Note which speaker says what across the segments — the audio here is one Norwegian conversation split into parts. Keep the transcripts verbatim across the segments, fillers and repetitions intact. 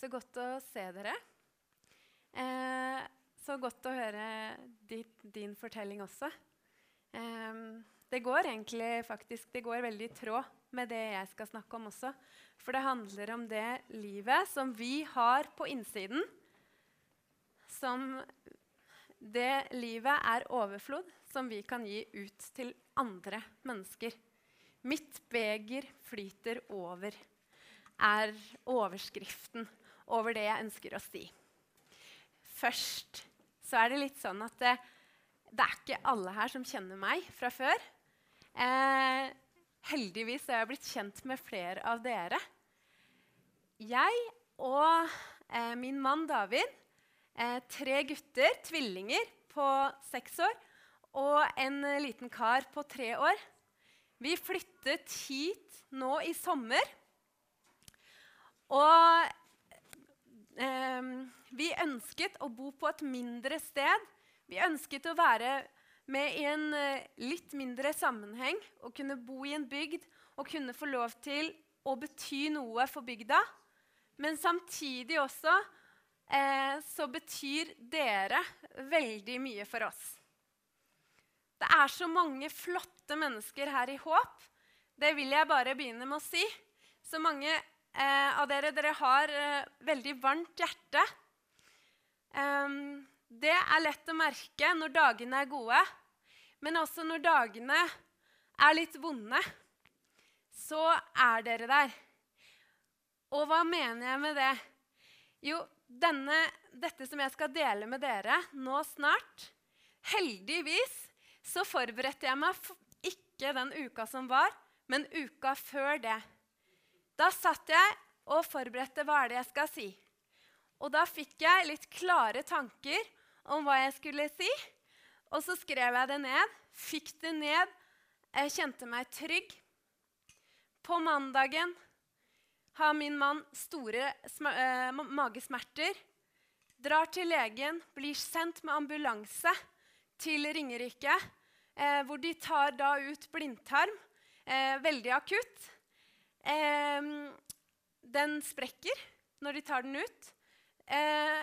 Speaker 1: Så godt å se dere. Eh, så godt å høre ditt, din fortelling også. Eh, det går egentlig faktisk, det går veldig i tråd med det jeg skal snakke om også. For det handler om det livet som vi har på innsiden. Som det livet er overflod som vi kan gi ut til andre mennesker. Mitt beger flyter over, er overskriften over det jeg ønsker å si. Først så er det litt sånn at det, det er ikke alle her som kjenner meg fra før. Eh, heldigvis har jeg blitt kjent med flere av dere. Jeg og eh, min mann David, eh, tre gutter, tvillinger på seks år, og en eh, liten kar på tre år. Vi flyttet hit nå i sommer, og eh, vi ønsket å bo på et mindre sted. Vi ønsket å være med i en eh, litt mindre sammenheng, og kunne bo i en bygd, og kunne få lov til å bety noe for bygda. Men samtidig også eh, så betyr dere veldig mye for oss. Det er så mange flotte mennesker her i Håp. Det vil jeg bare begynne med å si. Så mange eh, av dere, dere har eh, veldig varmt hjerte. Um, det er lett å merke når dagene er gode, men også når dagene er litt vonde, så er dere der. Og hva mener jeg med det? Jo, denne, dette som jeg skal dele med dere nå snart, heldigvis så forberedte jeg meg ikke den uka som var, men uka før det. Da satt jeg og forberedte hva er det jeg skal si. Og da fikk jeg litt klare tanker om hva jeg skulle si, og så skrev jeg det ned, fikk det ned, jeg kjente meg trygg. På mandagen har min mann store eh, magesmerter, drar til legen, blir sendt med ambulanse til Ringerike, eh, hvor de tar da ut blindtarm, eh, veldig akutt. Eh, den sprekker når de tar den ut, eh,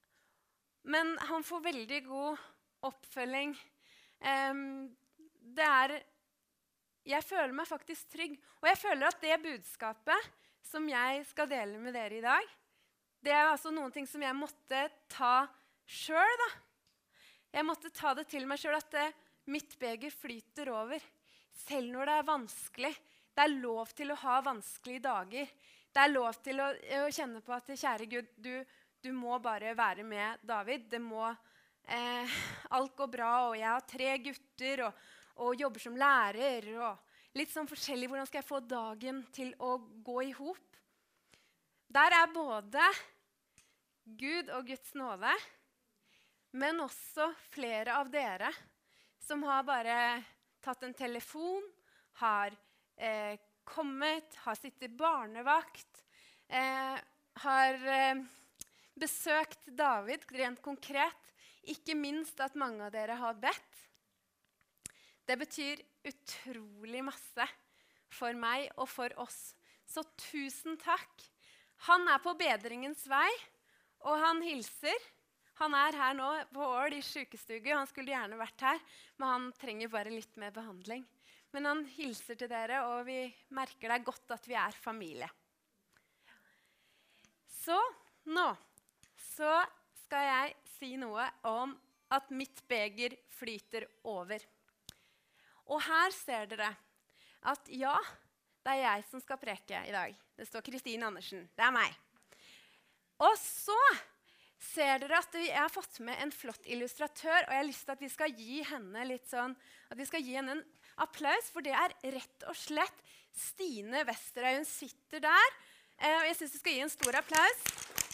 Speaker 1: men han får veldig god oppfølging. Eh, det er, jeg føler meg faktisk trygg, og jeg føler at det budskapet som jeg skal dele med dere i dag, det er altså noen ting som jeg måtte ta selv da. Jeg måtte ta det til meg selv at det, mitt beger flyter over. Selv når det er vanskelig. Det er lov til å ha vanskelige dager. Det er lov til å, å kjenne på at, kjære Gud, du, du må bare være med David. Det må, eh, alt går bra, og jeg har tre gutter, og, og jobber som lærer, og litt sånn forskjellig. Hvordan skal jeg få dagen til å gå i hop? Der er både Gud og Guds nåde, men også flere av dere som har bare tatt en telefon, har eh, kommet, har sittet barnevakt, eh, har eh, besøkt David rent konkret. Ikke minst at mange av dere har bedt. Det betyr utrolig masse for meg og for oss. Så tusen takk. Han er på bedringens vei, og han hilser. Han er her nå på Ål i sykestuge. Han skulle gjerne vært her, men han trenger bare litt mer behandling. Men han hilser til dere, og vi merker det godt at vi er familie. Så nå så skal jeg si noe om at mitt beger flyter over. Og her ser dere at ja, det er jeg som skal preke i dag. Det står Kristine Andersen. Det er meg. Og så ser dere at jeg har fått med en flott illustratør, og jeg har lyst til at vi skal gi henne litt sånn, at vi skal gi henne en applaus, for det er rett og slett Stine Westerøy. Hun sitter der, og jeg synes vi skal gi en stor applaus.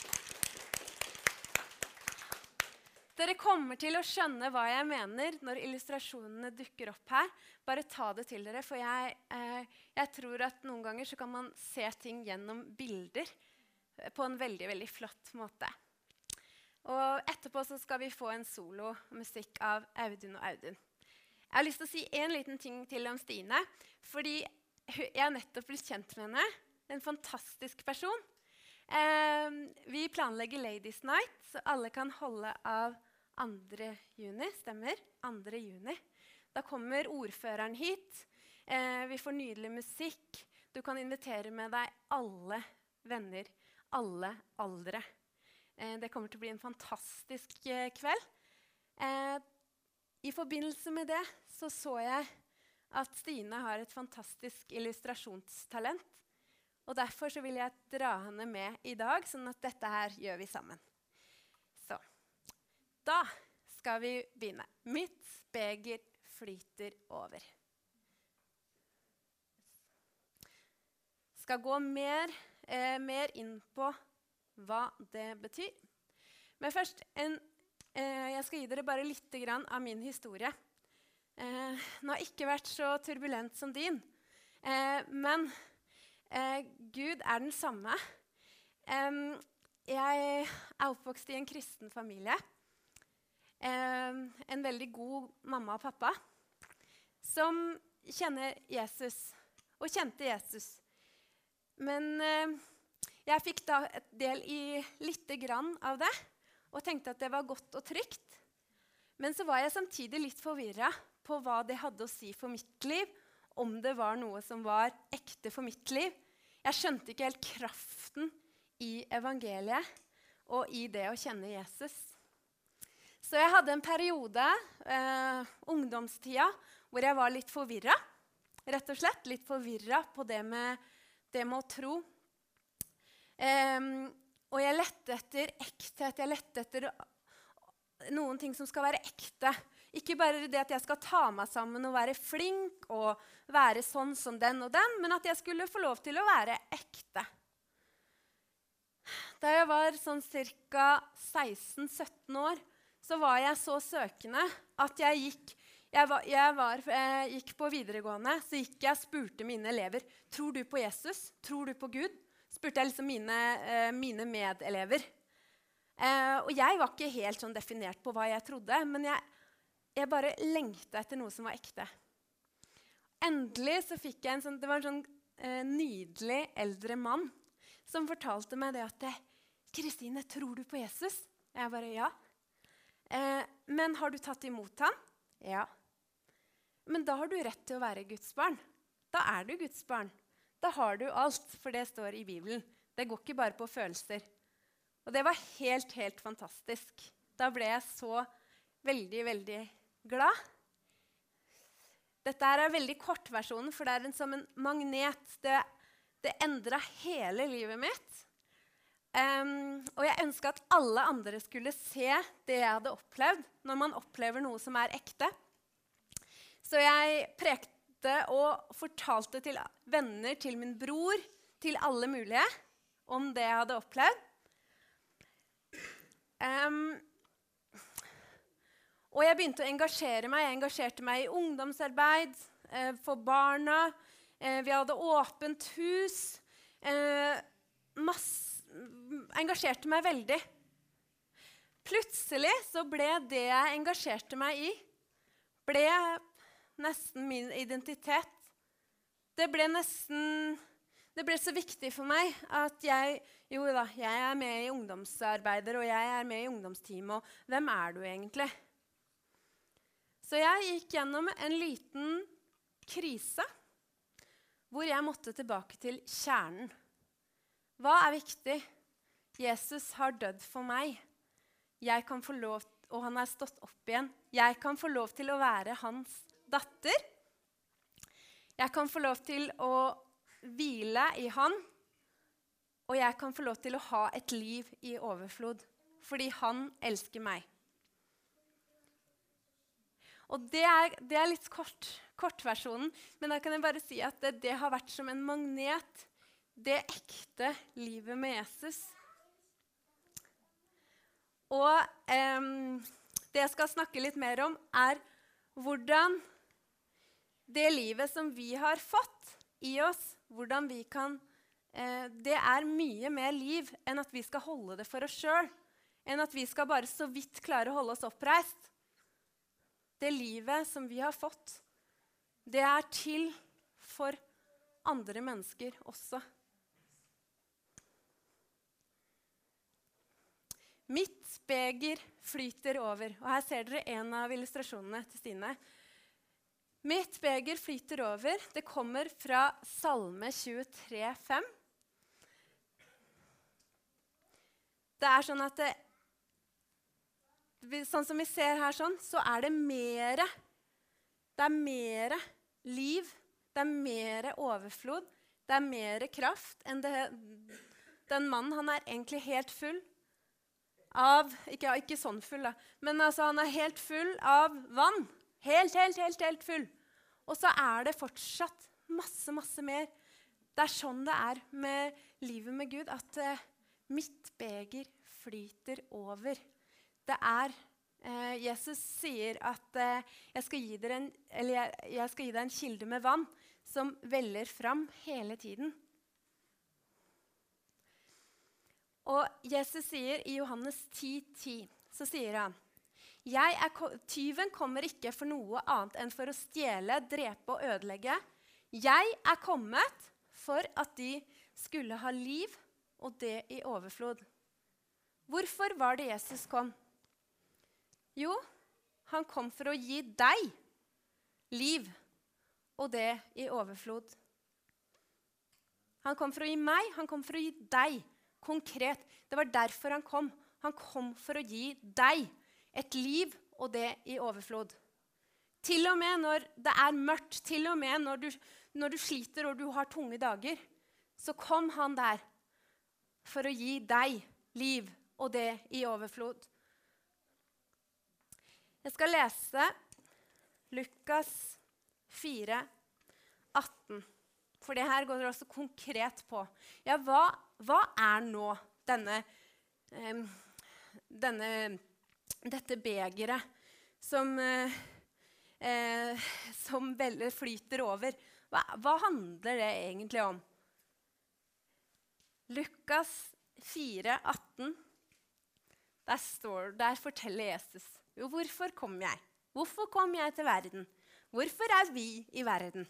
Speaker 1: Dere kommer til å skjønne hva jeg mener når illustrasjonene dukker opp her. Bare ta det til dere, for jeg, eh, jeg tror at noen ganger så kan man se ting gjennom bilder på en veldig, veldig flott måte. Og etterpå så skal vi få en solo musikk av Audun og Audun. Jeg har lyst til å si en liten ting til om Stine, fordi jeg har nettopp blitt kjent med henne. En fantastisk person. Eh, vi planlegger Ladies Night, så alle kan holde av andre juni. Stemmer? andre juni. Da kommer ordføreren hit. Eh, vi får nydelig musikk. Du kan invitere med deg alle venner, alle aldre. Eh, det kommer til å bli en fantastisk eh, kveld. Eh, I forbindelse med det så så jeg at Stine har et fantastisk illustrasjonstalent. Og derfor så vil jeg dra henne med i dag, sånn at dette her gjør vi sammen. Så, da skal vi begynne. Mitt beger flyter over. Skal gå mer, eh, mer inn på hva det betyr. Men først, en, eh, jeg skal gi dere bare litt grann av min historie. Eh, den har ikke vært så turbulent som din, eh, men eh, Gud er den samme. Eh, jeg er oppvokst i en kristen familie. Eh, en veldig god mamma og pappa som kjenner Jesus, og kjente Jesus. Men eh, jeg fikk da et del i lite grann av det, og tenkte at det var godt og trygt. Men så var jeg samtidig litt forvirret på hva det hadde å si for mitt liv, om det var noe som var ekte for mitt liv. Jeg skjønte ikke helt kraften i evangeliet og i det å kjenne Jesus. Så jeg hadde en periode, eh, ungdomstida, hvor jeg var litt forvirret. Rett og slett litt forvirret på det med, det med å tro. Eh, og jeg lette etter ekthet, jeg lette etter noen ting som skal være ekte. Ikke bare det at jeg skal ta meg sammen og være flink og være sånn som den og den, men at jeg skulle få lov til å være ekte. Da jeg var sånn ca. seksten sytten år, så var jeg så søkende at jeg gikk, jeg var, jeg var, eh, gikk på videregående, så gikk jeg og spurte mine elever, tror du på Jesus? Tror du på Gud? Spurte jeg liksom mine, eh, mine medelever. Eh, og jeg var ikke helt sånn definert på hva jeg trodde, men jeg, jeg bare lengtet etter noe som var ekte. Endelig så fikk jeg en sånn, det var en sånn eh, nydelig eldre mann som fortalte meg det at «Kristine, tror du på Jesus?» Jeg bare, ja. Eh, men har du tatt imot han? Ja. Men da har du rett til å være Guds barn. Da er du Guds barn. Da har du alt, for det står i Bibelen. Det går ikke bare på følelser. Og det var helt, helt fantastisk. Da ble jeg så veldig, veldig glad. Dette her er veldig kortversjonen, for det er en, som en magnet. Det, det endret hele livet mitt. Um, og jeg ønsket at alle andre skulle se det jeg hadde opplevd, når man opplever noe som er ekte. Så jeg prekte og fortalte til venner, til min bror, til alle mulige, om det jeg hadde opplevd. Um, og jeg begynte å engasjere meg. Jeg engasjerte meg i ungdomsarbeid, eh, for barna. Eh, vi hadde åpent hus. Eh, masse, engasjerte meg veldig. Plutselig så ble det jeg engasjerte meg i, ble nesten min identitet. Det ble nesten... Det ble så viktig for meg at jeg, jo da, jeg er med i ungdomsarbeider, og jeg er med i ungdomsteam, og hvem er du egentlig? Så jeg gikk gjennom en liten krise, hvor jeg måtte tilbake til kjernen. Hva er viktig? Jesus har dødd for meg. Jeg kan få lov, og han er stått opp igjen. Jeg kan få lov til å være hans datter. Jeg kan få lov til å hvile i han, og jeg kan få lov til å ha et liv i overflod, fordi han elsker meg. Og det er, det er litt kort, kortversjonen, men da kan jeg bare si at det, det har vært som en magnet, det ekte livet med Jesus. Og eh, det jeg skal snakke litt mer om er hvordan det livet som vi har fått i oss, hvordan vi kan, eh, det er mye mer liv enn at vi skal holde det for oss selv, enn at vi skal bare så vidt klare å holde oss oppreist. Det livet som vi har fått, det er til for andre mennesker også. Mitt beger flyter over. Og her ser dere en av illustrasjonene til Stine. Mitt beger flyter over. Det kommer fra Salme tjuetre fem. Det er sånn at det, sånn som vi ser her sånn, så er det mere, det er mere liv, det er mere overflod, det er mere kraft enn det, den mannen, han er egentlig helt full av, ikke, ikke sånn full da, men altså han er helt full av vann, helt, helt, helt, helt full. Og så er det fortsatt masse, masse mer. Det er sånn det er med livet med Gud, at eh, mitt beger flyter over. Det er, eh, Jesus sier at eh, jeg, skal gi dere en, eller jeg, jeg skal gi deg en kilde med vann som veller fram hele tiden. Og Jesus sier i Johannes ti ti, så sier han, jeg er, tyven kommer ikke for noe annet enn for å stjele, drepe og ødelegge. Jeg er kommet for at de skulle ha liv, og det i overflod. Hvorfor var det Jesus kom? Jo, han kom for å gi deg liv, og det i overflod. Han kom for å gi meg, han kom for å gi deg konkret. Det var derfor han kom. Han kom for å gi deg et liv, og det i overflod. Til og med når det er mørkt, til og med når du, når du sliter og du har tunge dager, så kom han der for å gi deg liv, og det i overflod. Jeg skal lese Lukas fire atten, for det her går det også konkret på. Ja, hva, hva er nå denne, eh, denne, dette begeret som, eh, eh, som vel flyter over? Hva, hva handler det egentlig om? Lukas fire atten, der, står, der forteller Jesus, jo, hvorfor kom jeg? Hvorfor kom jeg til verden? Hvorfor er vi i verden?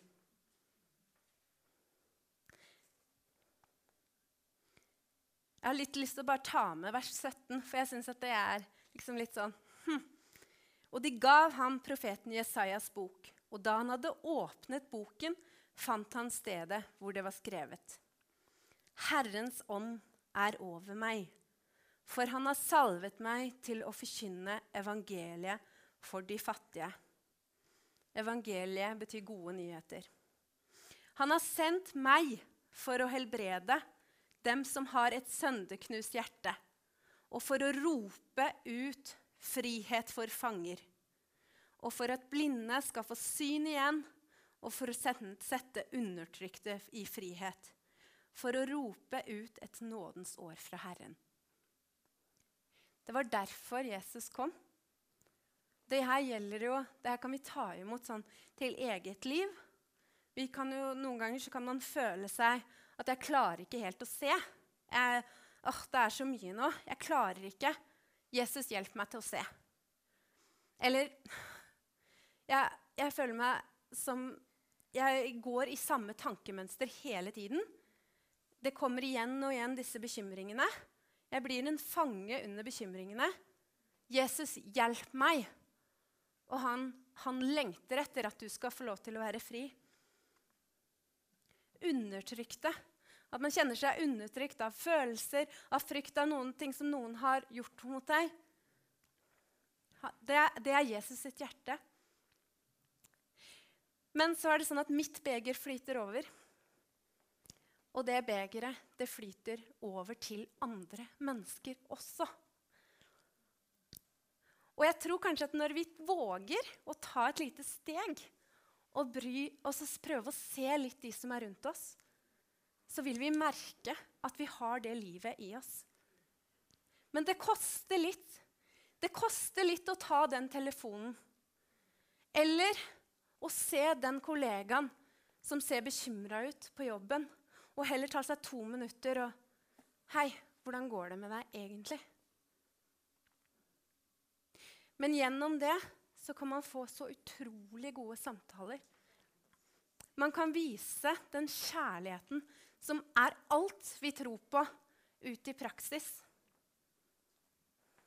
Speaker 1: Jeg har litt lyst til å bare ta med vers sytten, for jeg synes at det er liksom litt sånn. Hm. Og de gav ham profeten Jesajas bok, og da han hadde åpnet boken, fant han stedet hvor det var skrevet. Herrens ånd er over meg, for han har salvet meg til å forkynne evangeliet for de fattige. Evangeliet betyr gode nyheter. Han har sendt meg for å helbrede dem som har et sønderknust hjerte, og for å rope ut frihet for fanger, og for at blinde skal få syn igjen, og for å sette undertrykte i frihet, for å rope ut et nådens år fra Herren. Det var derfor Jesus kom. Det her gjelder jo, det her kan vi ta imot sånn til eget liv. Vi kan jo, noen ganger så kan man føle seg at jeg klarer ikke helt å se. Jeg, åh, det er så mye nå, jeg klarer ikke. Jesus, hjelp meg til å se. Eller, jeg, jeg føler meg som, jeg går i samme tankemønster hele tiden. Det kommer igjen og igjen disse bekymringene. Jeg blir en fange under bekymringene. Jesus, hjelp meg. Og han, han lengter etter at du skal få lov til å være fri. Undertrykte. At man kjenner seg undertrykt av følelser, av frykt av noen ting som noen har gjort mot deg. Det er, det er Jesus sitt hjerte. Men så er det sånn at mitt beger flyter over. Og det begeret, det flyter over til andre mennesker også. Og jeg tror kanskje at når vi våger å ta et lite steg, og, bry, og så prøve å se litt de som er rundt oss, så vil vi merke at vi har det livet i oss. Men det koster litt. Det koster litt å ta den telefonen. Eller å se den kollegaen som ser bekymret ut på jobben, og heller ta seg to minutter og «Hei, hvordan går det med deg egentlig?» Men gjennom det så kan man få så utrolig gode samtaler. Man kan vise den kjærligheten som er alt vi tror på, ut i praksis.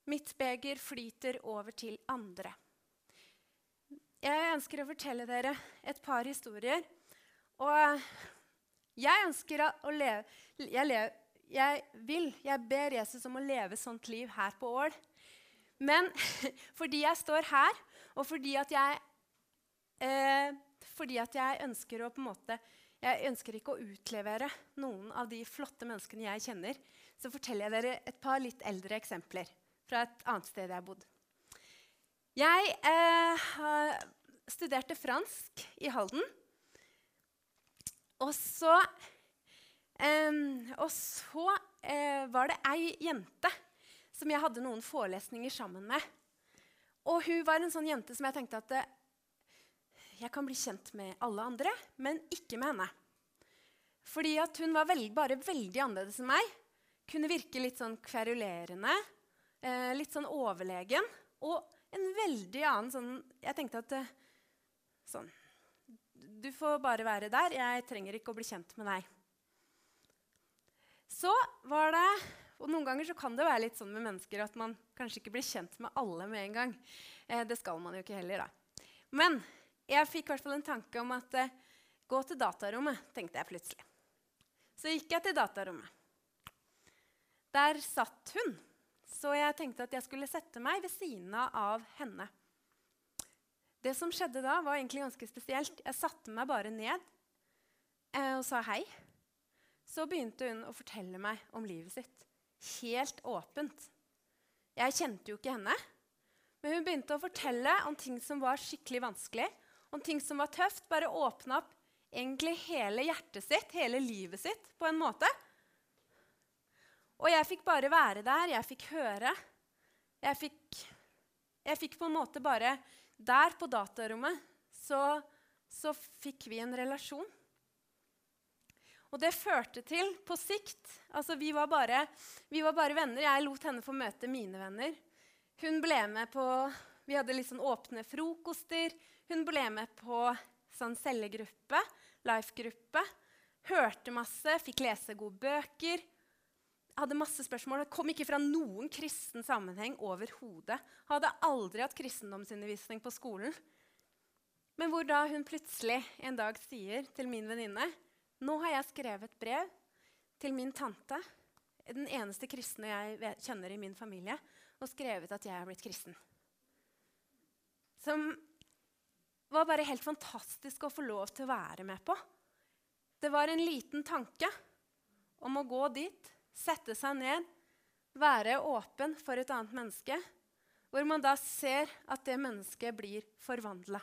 Speaker 1: Mitt beger flyter over til andre. Jeg ønsker å fortelle dere et par historier. Og jeg ønsker å leve, jeg, lever, jeg vil, jeg ber Jesus om å leve sånt liv her på Ål. Men fordi jeg står her, og fordi at jeg, eh, fordi at jeg ønsker å på en måte, jeg ønsker ikke å utlevere noen av de flotte menneskene jeg kjenner, så forteller jeg dere et par litt eldre eksempler fra et annet sted jeg har bodd. Jeg eh, studerte fransk i Halden. Og så, eh, og så eh, var det ei jente som jeg hadde noen forelesninger sammen med. Og hun var en sånn jente som jeg tenkte at eh, jeg kan bli kjent med alle andre, men ikke med henne. Fordi at hun var veld, bare veldig annerledes enn meg. Kunne virke litt sånn kverulerende, eh, litt sånn overlegen. Og en veldig annen sånn, jeg tenkte at eh, sånn, du får bare være der, jeg trenger ikke å bli kjent med deg. Så var det, og noen ganger så kan det være litt sånn med mennesker at man kanskje ikke blir kjent med alle med en gang. Eh, det skal man jo ikke heller da. Men jeg fikk i hvert fall en tanke om at eh, gå til datarommet, tenkte jeg plutselig. Så gikk jeg til datarommet. Der satt hun, så jeg tenkte at jeg skulle sette meg ved siden av henne. Det som skjedde da var egentlig ganske spesielt. Jeg satte meg bare ned eh, og sa hei. Så begynte hun å fortelle meg om livet sitt. Helt åpent. Jeg kjente jo ikke henne, men hun begynte å fortelle om ting som var skikkelig vanskelig, om ting som var tøft, bare åpne opp egentlig hele hjertet sitt, hele livet sitt på en måte. Og jeg fikk bare være der, jeg fikk høre. Jeg fikk, jeg fikk på en måte bare, der på datarommet, så, så fikk vi en relasjon. Og det førte til, på sikt, altså vi var bare, vi var bare venner. Jeg lot henne få møte mine venner. Hun ble med på, vi hadde litt sånn åpne frokoster. Hun ble med på sånn cellegruppe, life-gruppe. Hørte masse, fikk lese gode bøker. Hadde masse spørsmål. Det kom ikke fra noen kristen sammenheng overhodet. Hadde aldri hatt kristendomsundervisning på skolen. Men hvor da hun plutselig en dag sier til min venninne, nå har jeg skrevet brev til min tante, den eneste kristne jeg kjenner i min familie, og skrevet at jeg har blitt kristen. Som var bare helt fantastisk å få lov til å være med på. Det var en liten tanke om å gå dit, sette seg ned, være åpen for et annet menneske, hvor man da ser at det mennesket blir forvandlet.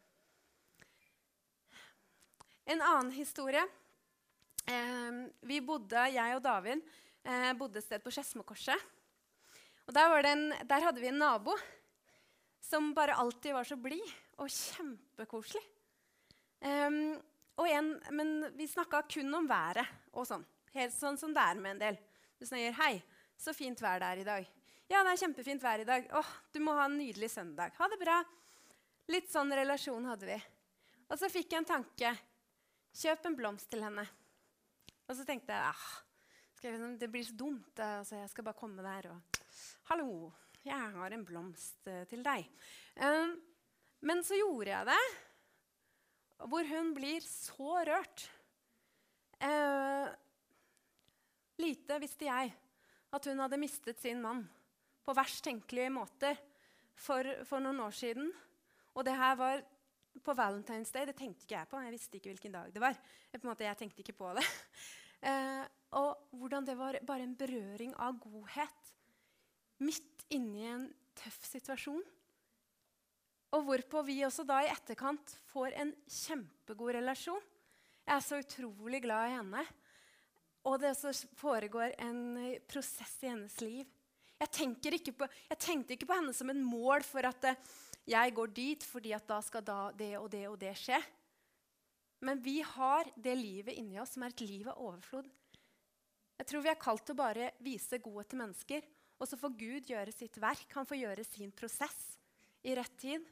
Speaker 1: En annen historie. Eh, vi bodde, jeg og David, eh, bodde et sted på Skedsmokorset. Og der, var det en, der hadde vi en nabo som bare alltid var så blid og kjempekoselig. Eh, og en, men vi snakket kun om været og sånn. Helt sånn som det er med en del. Du sier, hei, så fint vær det er i dag. Ja, det er kjempefint vær i dag. Åh, du må ha en nydelig søndag. Ha det bra. Litt sånn relasjon hadde vi. Og så fikk jeg en tanke. Kjøp en blomst til henne. Og så tenkte jeg, ah, skal jeg, det blir så dumt. Altså, jeg skal bare komme der og, hallo, jeg har en blomst uh, til deg. Um, men så gjorde jeg det, hvor hun blir så rørt. Uh, Lite visste jeg at hun hadde mistet sin mann på verst tenkelige måter for, for noen år siden. Og det her var på Valentine's Day. Det tenkte ikke jeg på. Jeg visste ikke hvilken dag det var. Jeg, på en måte, jeg tenkte ikke på det. Eh, og hvordan det var bare en berøring av godhet midt inne i en tøff situasjon. Og hvorpå vi også da i etterkant får en kjempegod relasjon. Jeg er så utrolig glad i henne. Og det så foregår en prosess i hennes liv. Jeg, tenker ikke på, jeg tenkte ikke på henne som en mål for at uh, jeg går dit, fordi at da skal da det og det og det skje. Men vi har det livet inni oss som er et liv av overflod. Jeg tror vi er kalt til å bare vise godhet til mennesker, og så får Gud gjøre sitt verk. Han får gjøre sin prosess i rett tid.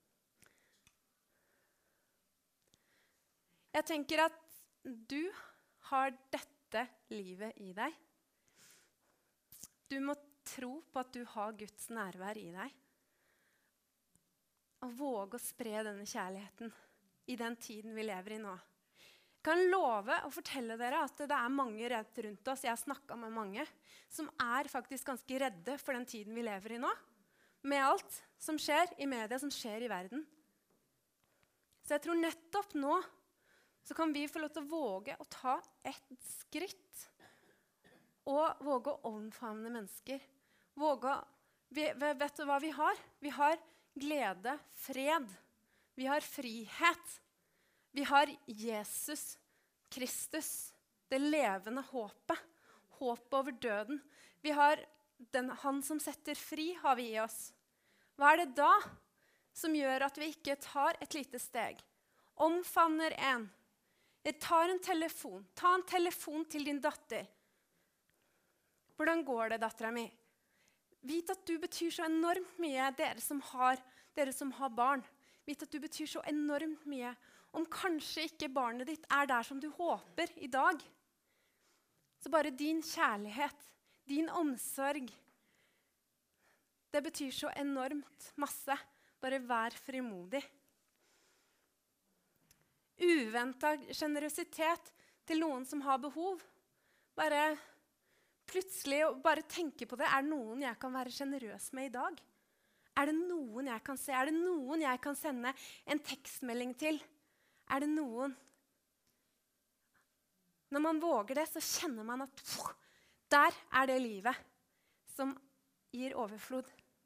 Speaker 1: Jeg tenker at du har dette livet i deg. Du må tro på at du har Guds nærvær i deg. Og våge å spre denne kjærligheten i den tiden vi lever i nå. Jeg kan love å fortelle dere at det er mange rett rundt oss, jeg har snakket med mange, som er faktisk ganske redde for den tiden vi lever i nå. Med alt som skjer i media, som skjer i verden. Så jeg tror nettopp nå så kan vi få lov til å våge å ta et skritt og våge å omfavne mennesker. Våge å, vi, vet du hva vi har? Vi har glede, fred. Vi har frihet. Vi har Jesus Kristus, det levende håpet. Håpet over døden. Vi har den, han som setter fri, har vi i oss. Hva er det da som gjør at vi ikke tar et lite steg? Omfavner en. Jeg tar en telefon. Ta en telefon til din datter. Hvordan går det, datteren min? Vit at du betyr så enormt mye, dere som har, dere som har barn. Vit at du betyr så enormt mye. Om kanskje ikke barnet ditt er der som du håper i dag. Så bare din kjærlighet, din omsorg, det betyr så enormt masse. Bare vær frimodig. Uventet generøsitet til noen som har behov. Bare plutselig bare tenke på det. Er det noen jeg kan være generøs med i dag? Er det noen jeg kan se? Er det noen jeg kan sende en tekstmelding til? Er det noen? Når man våger det, så kjenner man at pff, der er det livet som gir overflod.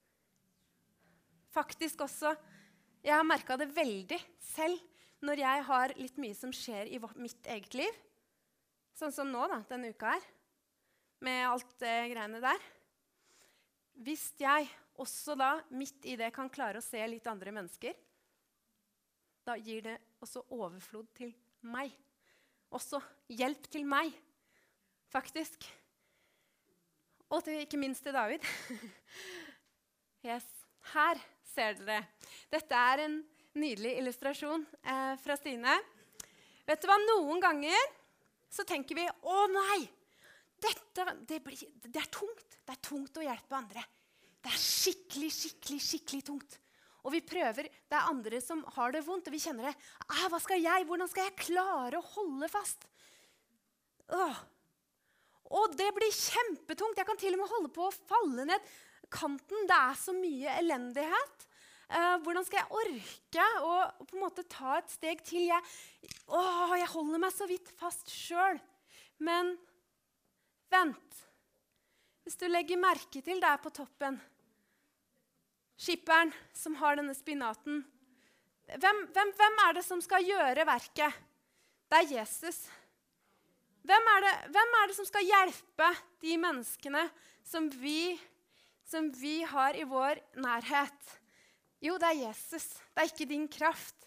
Speaker 1: Faktisk også, jeg har merket det veldig selv, når jeg har litt mye som skjer i mitt eget liv, sånn som nå da, denne uka her, med alt det greiene der. Hvis jeg også da, midt i det, kan klare å se litt andre mennesker, da gir det også overflod til meg. Også hjelp til meg, faktisk. Og til, ikke minst til David. Yes. Her ser dere. Dette er en nydelig illustrasjon eh, fra Stine. Vet du hva, noen ganger så tenker vi, å nei, dette, det, blir, det er tungt. Det er tungt å hjelpe andre. Det er skikkelig, skikkelig, skikkelig tungt. Og vi prøver, det er andre som har det vondt, og vi kjenner det. Ah, hva skal jeg, hvordan skal jeg klare å holde fast? Åh. Og det blir kjempetungt. Jeg kan til og med holde på å falle ned kanten. Det er så mye elendighet. Uh, hvordan skal jeg orke å på en måte ta et steg til? Jeg, åh, jeg holder meg så vidt fast selv. Men vent. Hvis du legger merke til der på toppen, skipperen som har denne spinaten, hvem, hvem, hvem er det som skal gjøre verket? Det er Jesus. Hvem er det, hvem er det som skal hjelpe de menneskene som vi, som vi har i vår nærhet? Jo, det er Jesus. Det er ikke din kraft.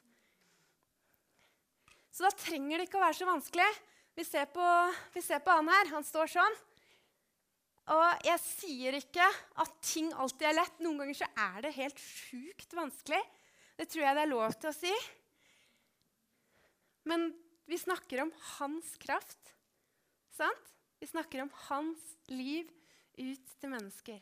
Speaker 1: Så da trenger det ikke å være så vanskelig. Vi ser på, vi ser på han her. Han står sånn. Og jeg sier ikke at ting alltid er lett. Noen ganger så er det helt sjukt vanskelig. Det tror jeg det er lov til å si. Men vi snakker om hans kraft. Sant? Vi snakker om hans liv ut til mennesker.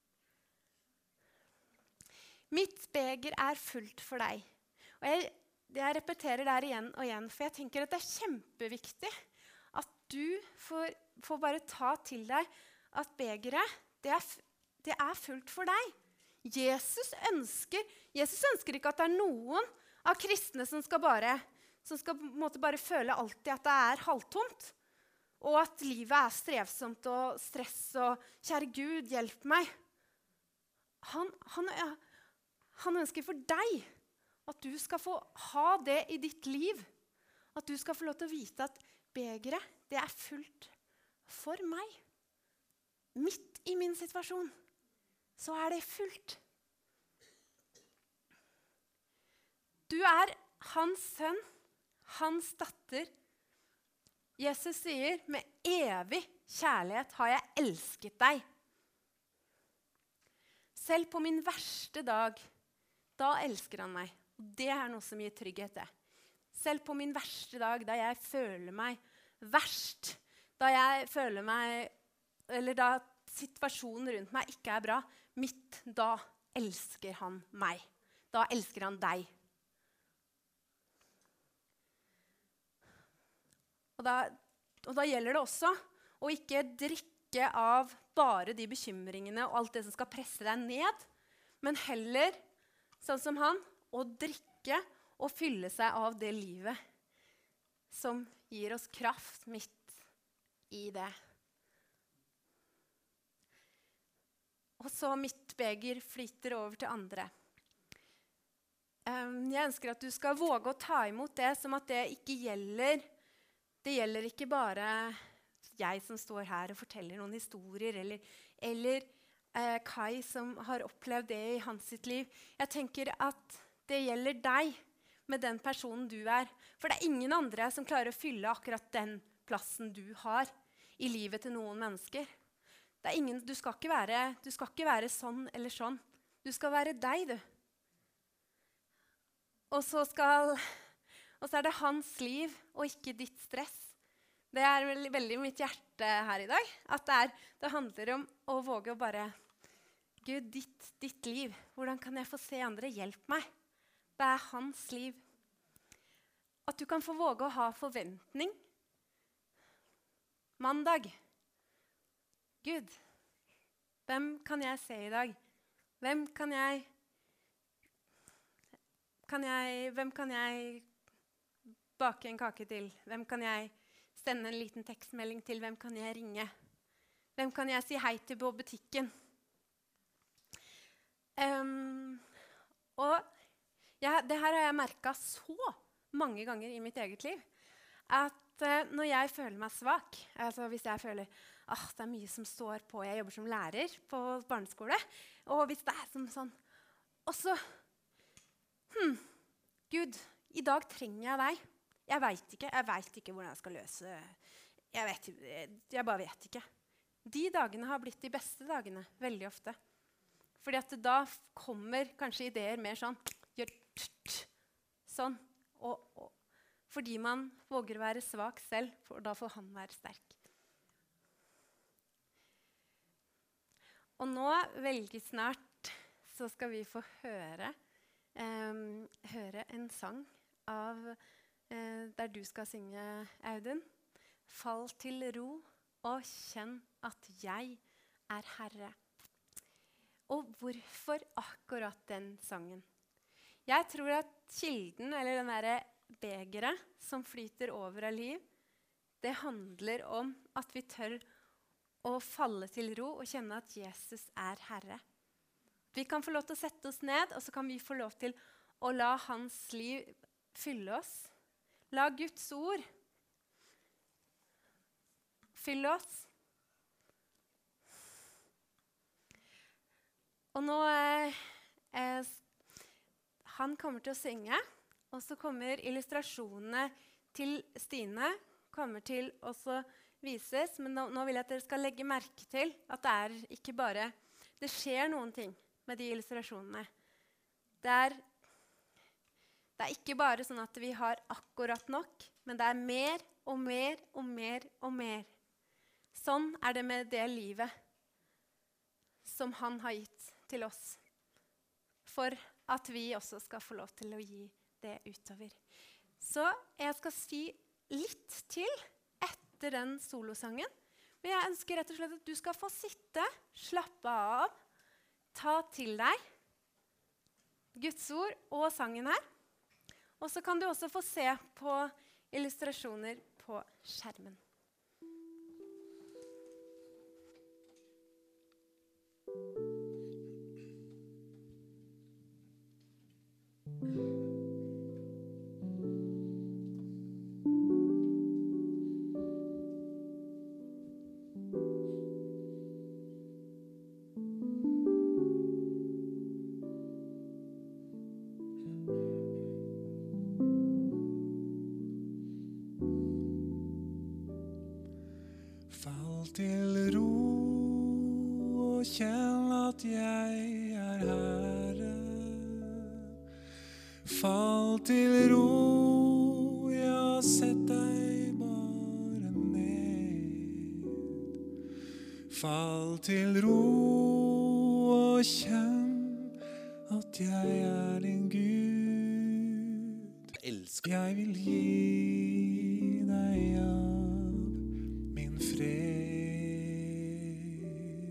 Speaker 1: Mitt beger er fullt for deg. Og jeg, jeg repeterer der igjen og igjen, for jeg tenker at det er kjempeviktig at du får, får bare ta til deg at begeret, det er, det er fullt for deg. Jesus ønsker, Jesus ønsker ikke at det er noen av kristne som skal bare, som skal på en måte bare føle alltid at det er halvtomt, og at livet er strevsomt og stress og kjære Gud, hjelp meg. Han, han er Han ønsker for deg at du skal få ha det i ditt liv. At du skal få lov til å vite at begeret, det er fullt for meg. Midt i min situasjon, så er det fullt. Du er hans sønn, hans datter. Jesus sier, med evig kjærlighet har jeg elsket deg. Selv på min verste dag, da elsker han meg. Og det er noe som gir trygghet, det. Selv på min verste dag, da jeg føler meg verst, da jeg føler meg, eller da situasjonen rundt meg ikke er bra, mitt, da elsker han meg. Da elsker han deg. Og da, og da gjelder det også å ikke drikke av bare de bekymringene og alt det som skal presse deg ned, men heller, sånn som han, å drikke og fylle seg av det livet som gir oss kraft midt i det. Og så mitt beger flyter over til andre. Um, jeg ønsker at du skal våge å ta imot det som at det ikke gjelder. Det gjelder ikke bare jeg som står her og forteller noen historier, eller, eller eh, Kai som har opplevd det i hans sitt liv. Jeg tenker at det gjelder deg med den personen du er. For det er ingen andre som klarer å fylle akkurat den plassen du har i livet til noen mennesker. Det er ingen, du, skal ikke være, du skal ikke være sånn eller sånn. Du skal være deg, du. Og så, skal, og så er det hans liv og ikke ditt stress. Det er veldig, veldig mitt hjerte her i dag. At det, er, det handler om å våge å bare Gud, ditt, ditt liv. Hvordan kan jeg få se andre? Hjelp meg. Det er hans liv. At du kan få våge å ha forventning. Mandag. Gud, hvem kan jeg se i dag? Hvem kan jeg, kan jeg, hvem kan jeg bake en kake til? Hvem kan jeg sende en liten tekstmelding til? Hvem kan jeg ringe? Hvem kan jeg si hei til på butikken? Um, og ja, det her har jeg merket så mange ganger i mitt eget liv, at uh, når jeg føler meg svak, altså hvis jeg føler ah, det er mye som står på, jeg jobber som lærer på barneskole, og hvis det er som sånn, og så, hm, Gud, i dag trenger jeg deg. Jeg vet ikke, jeg vet ikke hvordan jeg skal løse, jeg, vet, jeg bare vet ikke. De dagene har blitt de beste dagene, veldig ofte. Fordi at da kommer kanskje ideer mer sånn, gjør sånn, og, og, fordi man våger å være svak selv, for da får han være sterk. Og nå, veldig snart, så skal vi få høre, um, høre en sang av, uh, der du skal synge, Audun. Fall til ro og kjenn at jeg er Herre. Og hvorfor akkurat den sangen? Jeg tror at kilden, eller den der begeret som flyter over av liv, det handler om at vi tør å falle til ro og kjenne at Jesus er Herre. Vi kan få lov til å sette oss ned, og så kan vi få lov til å la hans liv fylle oss. La Guds ord fylle oss. Og nå eh, eh, han kommer til å synge, og så kommer illustrasjonene til Stine, kommer til å vises, men nå, nå vil jeg at dere skal legge merke til at det er ikke bare, det skjer noen ting med de illustrasjonene. Det er, det er ikke bare sånn at vi har akkurat nok, men det er mer og mer og mer og mer. Sånn er det med det livet som han har gitt til oss, for at vi også skal få lov til å gi det utover. Så jeg skal si litt til etter den solosangen, men jeg ønsker rett og slett at du skal få sitte, slappe av, ta til deg Guds ord og sangen her, og så kan du også få se på illustrasjoner på skjermen.
Speaker 2: Fall til ro og kjenn at jeg er Herre. Fall til ro, ja, sett deg bare ned. Fall til ro og kjenn at jeg er din Gud. Jeg vil gi deg av min fred.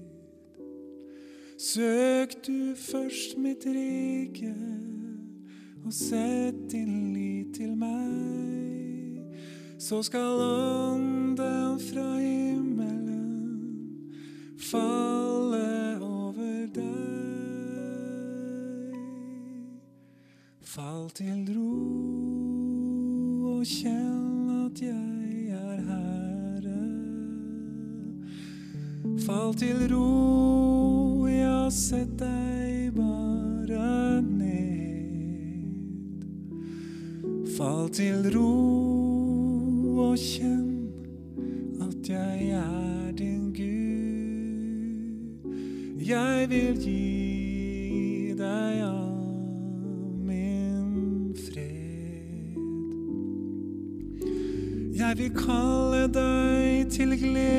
Speaker 2: Søk du først mitt rike, og sett din lit til meg, så skal ånden fra himmelen falle over deg. Fall til ro og kjenn at jeg er Herre. Fall til ro, ja, sett deg bare ned. Fall til ro og kjenn at jeg er din Gud. Jeg vil gi deg av min fred. Jeg vil kalle deg til glede.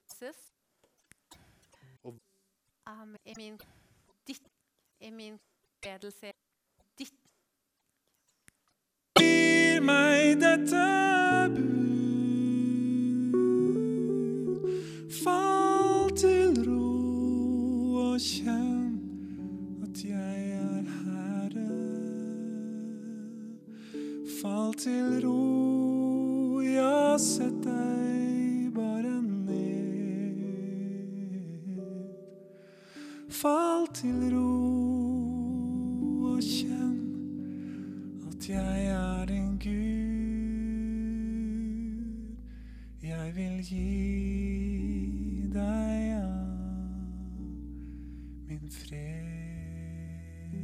Speaker 1: Amen. I min, ditt, i min ledelse, ditt.
Speaker 2: Gir meg dette bud. Fall til ro og kjenn at jeg er Herre. Fall til ro, ja, sett deg bare ned. Fall til ro og kjenn at jeg er din Gud. Jeg vil gi deg av min fred.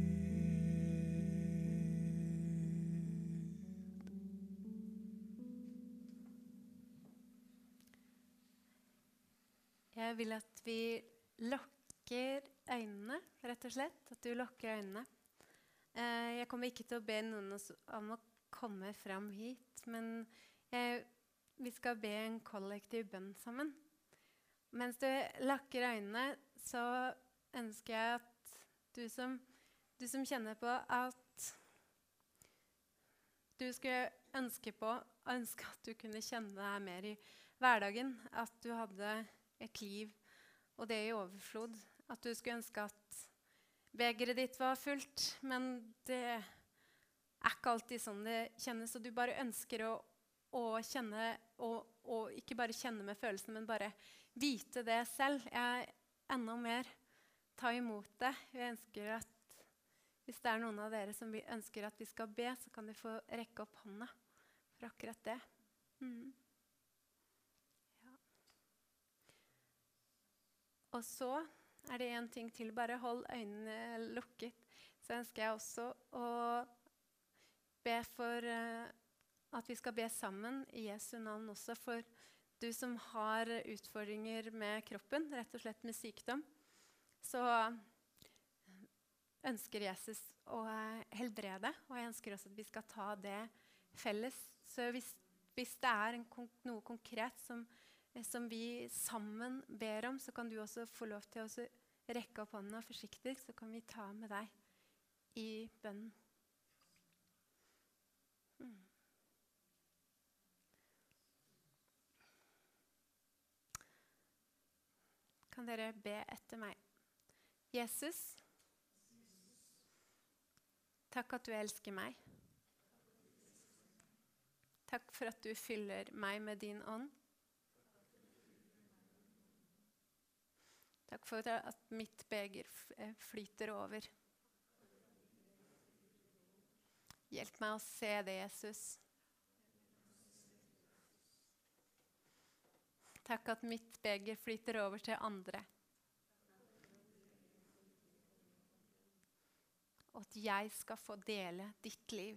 Speaker 1: Jeg vil at vi lukker øynene, rett og slett. At du lukker øynene. Eh, jeg kommer ikke til å be noen om å komme fram hit, men jeg, vi skal be en kollektiv bønn sammen. Mens du lukker øynene, så ønsker jeg at du som, du som kjenner på at du skulle ønske på, ønske at du kunne kjenne deg mer i hverdagen, at du hadde et liv, og det i overflod. At du skulle ønske at begeret ditt var fullt, men det er ikke alltid sånn det kjennes. Og du bare ønsker å, å kjenne, og, og ikke bare kjenne med følelsene, men bare vite det selv. Jeg enda mer ta imot det. Jeg ønsker at hvis det er noen av dere som vi ønsker at vi skal be, så kan de få rekke opp hånda for akkurat det. Mm. Og så er det en ting til. Bare hold øynene lukket. Så ønsker jeg også å be for uh, at vi skal be sammen i Jesu navn også for du som har utfordringer med kroppen, rett og slett med sykdom. Så ønsker Jesus å helbrede, og jeg ønsker også at vi skal ta det felles. Så hvis, hvis det er en, noe konkret som som vi sammen ber om, så kan du også få lov til å rekke opp hånda forsiktig, så kan vi ta med deg i bønnen. Mm. Kan dere be etter meg? Jesus, takk at du elsker meg. Takk for at du fyller meg med din ånd. Takk for at mitt beger flyter over. Hjelp meg å se det, Jesus. Takk at mitt beger flyter over til andre. Og at jeg skal få dele ditt liv.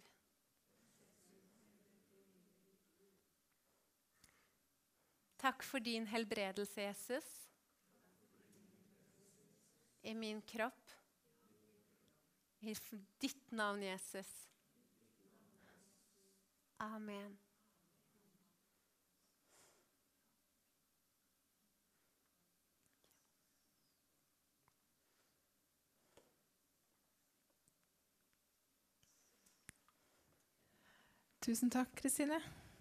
Speaker 1: Takk for din helbredelse, Jesus. I min kropp, i ditt navn, Jesus. Amen.
Speaker 3: Tusen takk, Kristine.